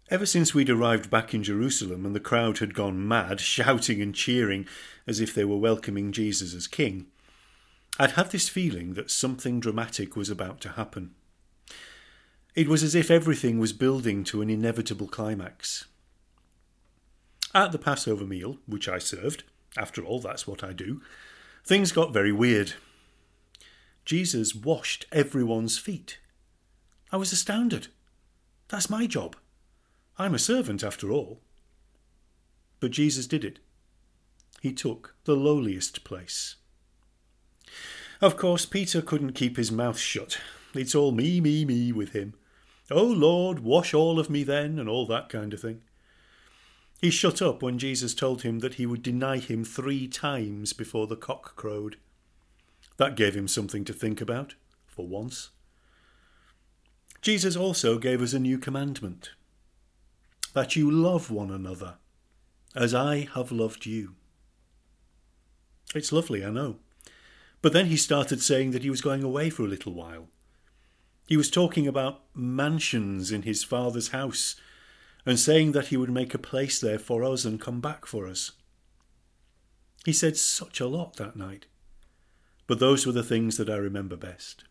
Ever since we'd arrived back in Jerusalem and the crowd had gone mad, shouting and cheering as if they were welcoming Jesus as king, I'd had this feeling that something dramatic was about to happen. It was as if everything was building to an inevitable climax. At the Passover meal, which I served, after all, that's what I do, things got very weird. Jesus washed everyone's feet. I was astounded. That's my job. I'm a servant after all. But Jesus did it. He took the lowliest place. Of course, Peter couldn't keep his mouth shut. It's all me, me, me with him. Oh Lord, wash all of me then, and all that kind of thing. He shut up when Jesus told him that he would deny him 3 times before the cock crowed. That gave him something to think about, for once. Jesus also gave us a new commandment, that you love one another, as I have loved you. It's lovely, I know. But then he started saying that he was going away for a little while. He was talking about mansions in his Father's house and saying that he would make a place there for us and come back for us. He said such a lot that night, but those were the things that I remember best.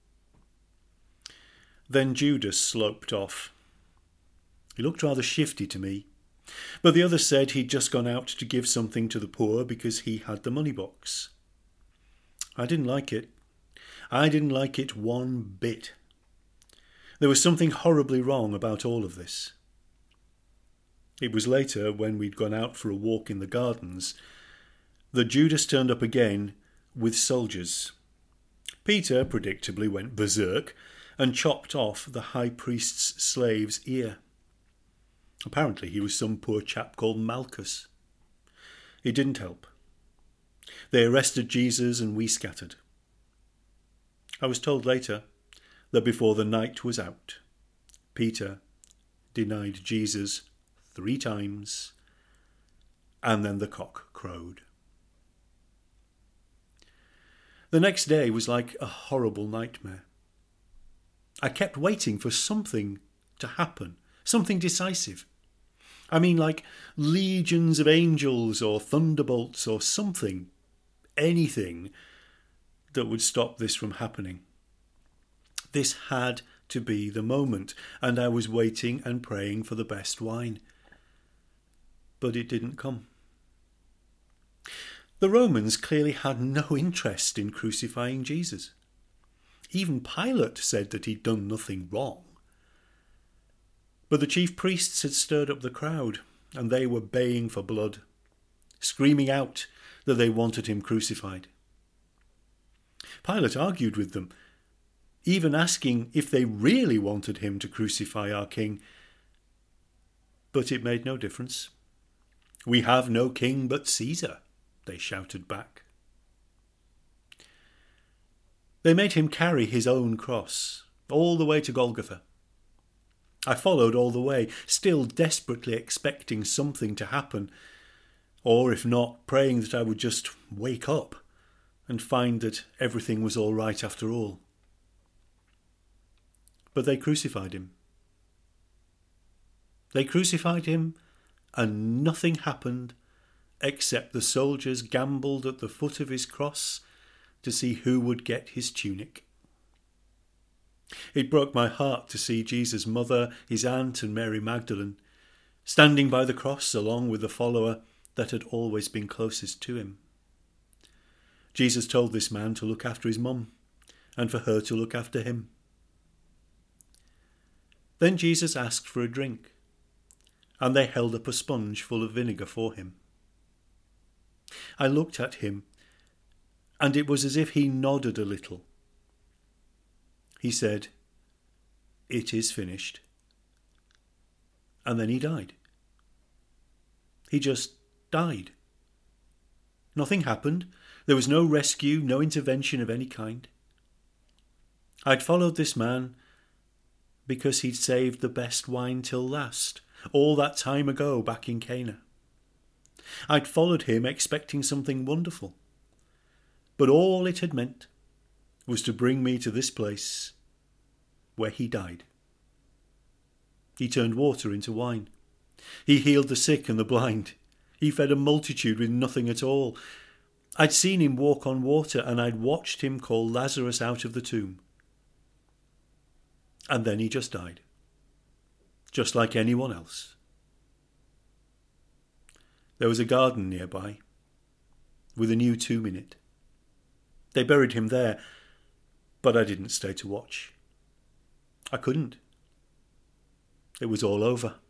Then Judas sloped off. He looked rather shifty to me, but the others said he'd just gone out to give something to the poor because he had the money box. I didn't like it. I didn't like it one bit. There was something horribly wrong about all of this. It was later, when we'd gone out for a walk in the gardens, that Judas turned up again with soldiers. Peter predictably went berserk and chopped off the high priest's slave's ear. Apparently he was some poor chap called Malchus. It didn't help. They arrested Jesus and we scattered. I was told later that before the night was out, Peter denied Jesus 3 times, and then the cock crowed. The next day was like a horrible nightmare. I kept waiting for something to happen, something decisive. I mean, like legions of angels or thunderbolts or something, anything that would stop this from happening. This had to be the moment, and I was waiting and praying for the best wine. But it didn't come. The Romans clearly had no interest in crucifying Jesus. Even Pilate said that he'd done nothing wrong. But the chief priests had stirred up the crowd, and they were baying for blood, screaming out that they wanted him crucified. Pilate argued with them, even asking if they really wanted him to crucify our king. But it made no difference. "We have no king but Caesar," they shouted back. They made him carry his own cross all the way to Golgotha. I followed all the way, still desperately expecting something to happen, or if not, praying that I would just wake up and find that everything was all right after all. But they crucified him. They crucified him, and nothing happened except the soldiers gambled at the foot of his cross to see who would get his tunic. It broke my heart to see Jesus' mother, his aunt and Mary Magdalene standing by the cross along with the follower that had always been closest to him. Jesus told this man to look after his mum and for her to look after him. Then Jesus asked for a drink, and they held up a sponge full of vinegar for him. I looked at him, and it was as if he nodded a little. He said, "It is finished." And then he died. He just died. Nothing happened. There was no rescue, no intervention of any kind. I'd followed this man because he'd saved the best wine till last, all that time ago back in Cana. I'd followed him expecting something wonderful, but all it had meant was to bring me to this place where he died. He turned water into wine. He healed the sick and the blind. He fed a multitude with nothing at all. I'd seen him walk on water, and I'd watched him call Lazarus out of the tomb. And then he just died, just like anyone else. There was a garden nearby, with a new tomb in it. They buried him there, but I didn't stay to watch. I couldn't. It was all over.